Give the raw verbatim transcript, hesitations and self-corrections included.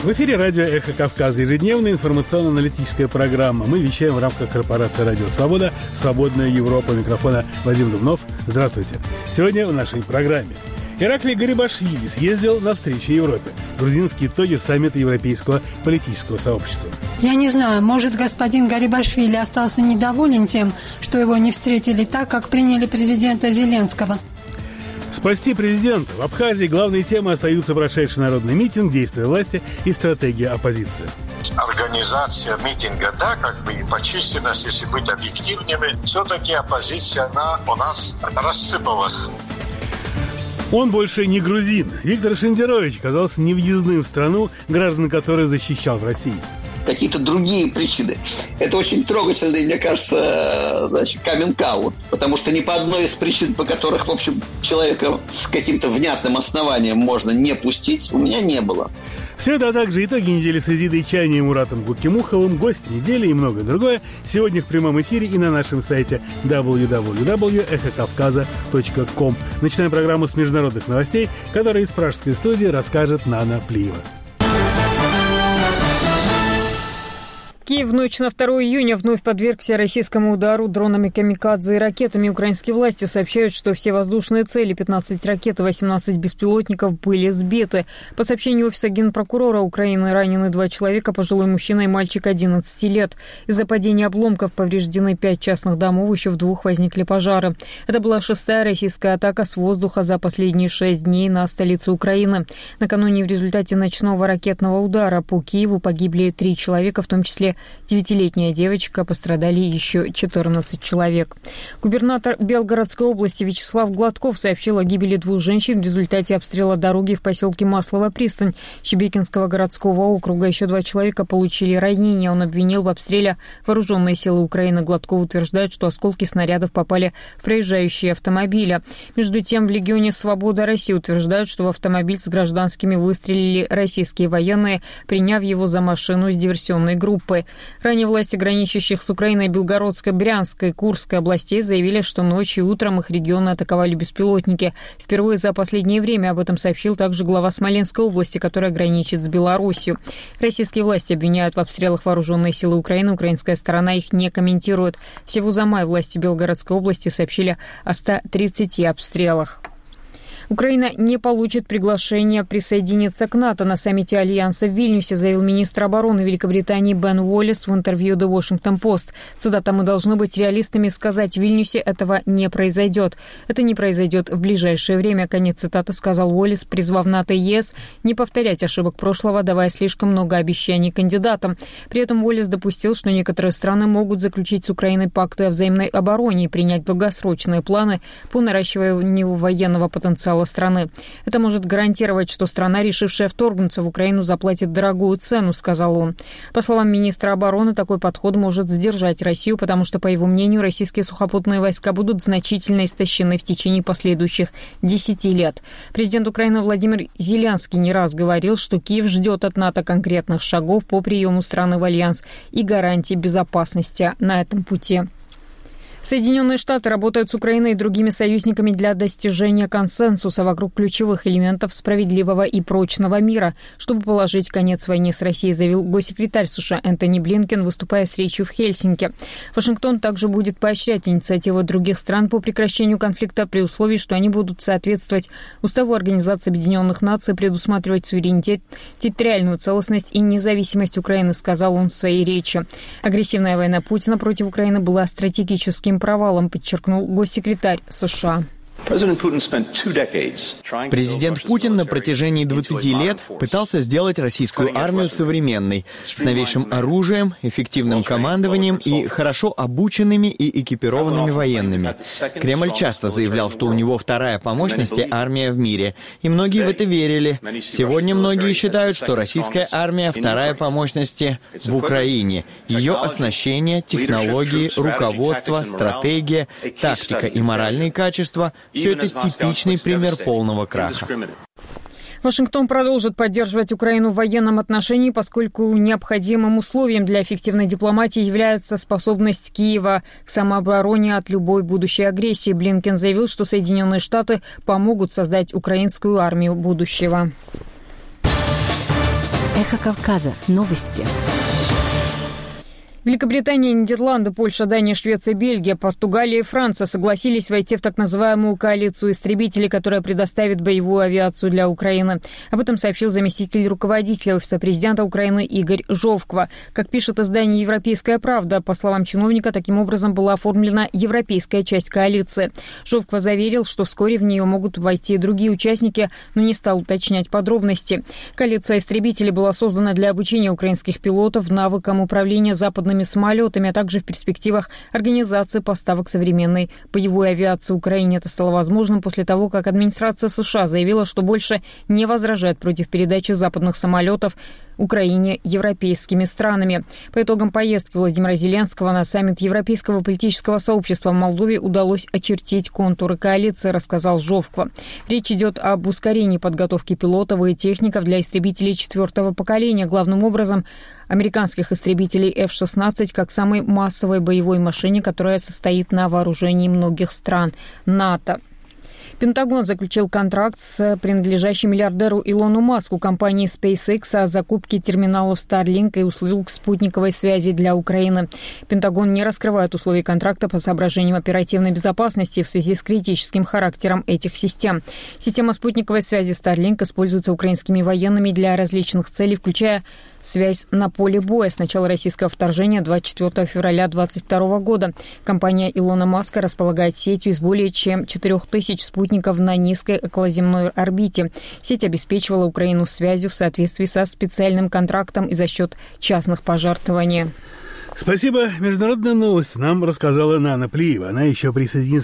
В эфире радио «Эхо Кавказа», ежедневная информационно-аналитическая программа. Мы вещаем в рамках корпорации «Радио Свобода», «Свободная Европа». Микрофона Вадим Дубнов. Здравствуйте. Сегодня в нашей программе. Ираклий Гарибашвили съездил навстречу Европе. Грузинские итоги саммита Европейского политического сообщества. Я не знаю, может, господин Гарибашвили остался недоволен тем, что его не встретили так, как приняли президента Зеленского. Спасти президента. В Абхазии главные темы остаются прошедший народный митинг, действия власти и стратегия оппозиции. Организация митинга, да, как бы и по численности, если быть объективными, все-таки оппозиция, она у нас рассыпалась. Он больше не грузин. Виктор Шендерович оказался невъездным в страну, граждан которой защищал в России. Какие-то другие причины. Это очень трогательный, мне кажется, значит, каминг-аут. Потому что ни по одной из причин, по которых, в общем, человека с каким-то внятным основанием можно не пустить, у меня не было. Все это, а также итоги недели с Изидой Чайни и Муратом Гукимуховым, гость недели и многое другое сегодня в прямом эфире и на нашем сайте дабл ю дабл ю дабл ю точка эхо кавказа точка ком. Начинаем программу с международных новостей, которые из пражской студии расскажет Нана Плиева. Киев в ночь на второе июня вновь подвергся российскому удару дронами камикадзе и ракетами. Украинские власти сообщают, что все воздушные цели, пятнадцать ракет и восемнадцать беспилотников, были сбиты. По сообщению офиса генпрокурора Украины, ранены два человека, пожилой мужчина и мальчик одиннадцати лет. Из-за падения обломков повреждены пять частных домов, еще в двух возникли пожары. Это была шестая российская атака с воздуха за последние шесть дней на столицу Украины. Накануне в результате ночного ракетного удара по Киеву погибли три человека, в том числе девятилетняя девочка, пострадали еще четырнадцать человек. Губернатор Белгородской области Вячеслав Гладков сообщил о гибели двух женщин в результате обстрела дороги в поселке Маслова Пристань Щебекинского городского округа. Еще два человека получили ранения. Он обвинил в обстреле вооруженные силы Украины. Гладков утверждает, что осколки снарядов попали в проезжающие автомобили. Между тем, в Легионе «Свобода России» утверждают, что в автомобиль с гражданскими выстрелили российские военные, приняв его за машину с диверсионной группой. Ранее власти, граничащих с Украиной Белгородской, Брянской, Курской областей, заявили, что ночью и утром их регионы атаковали беспилотники. Впервые за последнее время об этом сообщил также глава Смоленской области, которая граничит с Белоруссией. Российские власти обвиняют в обстрелах вооруженные силы Украины. Украинская сторона их не комментирует. Всего за май власти Белгородской области сообщили о ста тридцати обстрелах. Украина не получит приглашения присоединиться к НАТО. На саммите Альянса в Вильнюсе заявил министр обороны Великобритании Бен Уоллес в интервью The Washington Post. Цитата: «Мы должны быть реалистами и сказать, в Вильнюсе этого не произойдет. Это не произойдет в ближайшее время». Конец цитаты, сказал Уоллес, призвав НАТО и ЕС не повторять ошибок прошлого, давая слишком много обещаний кандидатам. При этом Уоллес допустил, что некоторые страны могут заключить с Украиной пакты о взаимной обороне и принять долгосрочные планы по наращиванию военного потенциала страны. Это может гарантировать, что страна, решившая вторгнуться в Украину, заплатит дорогую цену, сказал он. По словам министра обороны, такой подход может сдержать Россию, потому что, по его мнению, российские сухопутные войска будут значительно истощены в течение последующих десяти лет. Президент Украины Владимир Зеленский не раз говорил, что Киев ждет от НАТО конкретных шагов по приему страны в альянс и гарантий безопасности на этом пути. Соединенные Штаты работают с Украиной и другими союзниками для достижения консенсуса вокруг ключевых элементов справедливого и прочного мира, чтобы положить конец войне с Россией, заявил госсекретарь США Энтони Блинкен, выступая с речью в Хельсинки. Вашингтон также будет поощрять инициативы других стран по прекращению конфликта при условии, что они будут соответствовать Уставу Организации Объединенных Наций, предусматривать суверенитет, территориальную целостность и независимость Украины, сказал он в своей речи. Агрессивная война Путина против Украины была стратегическим провалом, подчеркнул госсекретарь США. Президент Путин на протяжении двадцати лет пытался сделать российскую армию современной, с новейшим оружием, эффективным командованием и хорошо обученными и экипированными военными. Кремль часто заявлял, что у него вторая по мощности армия в мире, и многие в это верили. Сегодня многие считают, что российская армия вторая по мощности в Украине. Ее оснащение, технологии, руководство, стратегия, тактика и моральные качества – все это типичный пример полного краха. Вашингтон продолжит поддерживать Украину в военном отношении, поскольку необходимым условием для эффективной дипломатии является способность Киева к самообороне от любой будущей агрессии. Блинкен заявил, что Соединенные Штаты помогут создать украинскую армию будущего. Эхо Кавказа. Новости. Великобритания, Нидерланды, Польша, Дания, Швеция, Бельгия, Португалия и Франция согласились войти в так называемую коалицию истребителей, которая предоставит боевую авиацию для Украины. Об этом сообщил заместитель руководителя Офиса президента Украины Игорь Жовква. Как пишет издание «Европейская правда», по словам чиновника, таким образом была оформлена европейская часть коалиции. Жовква заверил, что вскоре в нее могут войти и другие участники, но не стал уточнять подробности. Коалиция истребителей была создана для обучения украинских пилотов навыкам управления западными самолетами, а также в перспективах организации поставок современной боевой авиации Украине. Это стало возможным после того, как администрация США заявила, что больше не возражает против передачи западных самолетов Украине европейскими странами. По итогам поездки Владимира Зеленского на саммит Европейского политического сообщества в Молдове удалось очертить контуры коалиции, рассказал Жовква. Речь идет об ускорении подготовки пилотов и техников для истребителей четвертого поколения, главным образом американских истребителей эф шестнадцать, как самой массовой боевой машине, которая состоит на вооружении многих стран НАТО. Пентагон заключил контракт с принадлежащим миллиардеру Илону Маску компанией SpaceX о закупке терминалов Starlink и услуг спутниковой связи для Украины. Пентагон не раскрывает условий контракта по соображениям оперативной безопасности в связи с критическим характером этих систем. Система спутниковой связи Starlink используется украинскими военными для различных целей, включая связь на поле боя с начала российского вторжения двадцать четвёртого февраля две тысячи двадцать второго года. Компания Илона Маска располагает сетью из более чем четырех тысяч спутников на низкой околоземной орбите. Сеть обеспечивала Украину связью в соответствии со специальным контрактом и за счет частных пожертвований. Спасибо. Международная новость нам рассказала Нана Плиева. Она еще присоединится